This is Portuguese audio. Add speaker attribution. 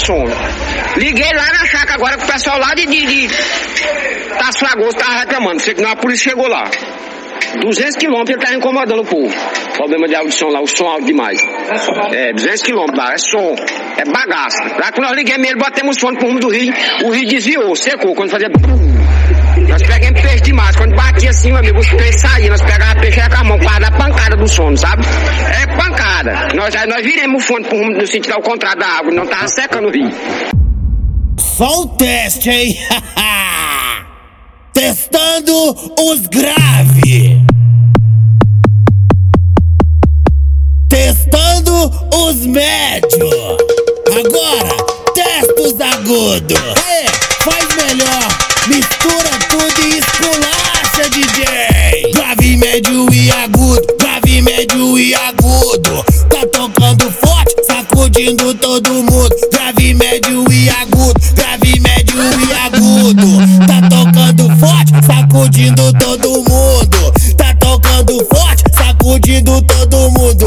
Speaker 1: som. Liguei lá na chácara agora com o pessoal lá de Tasso Fragoso tava reclamando. Sei que não, a polícia chegou lá. 200 quilômetros ele tá incomodando o povo. Problema de audição lá, o som alto demais. 200 quilômetros lá, é som, é bagaça. Lá que nós liguemos ele, batemos o fone pro rumo do rio, o rio desviou, secou. Quando fazia... Nós pegamos peixe demais. Quando batia assim, meu amigo, os peixes saíam. Nós pegávamos peixe com a mão, para dar pancada do sono, sabe? É pancada. Nós viremos o fone pro rumo do sítio, ao contrário da água, não tava secando o rio.
Speaker 2: Só um teste, hein? Testando os graves. Testando os médios. Agora, testa os agudos. Faz melhor. Mistura tudo e esculacha, DJ. Grave, médio e agudo. Grave, médio e agudo. Tá tocando forte, sacudindo todo mundo. Grave, médio e agudo. Grave, médio e agudo. Tá tocando forte, sacudindo todo mundo. Tá tocando forte, sacudindo todo mundo.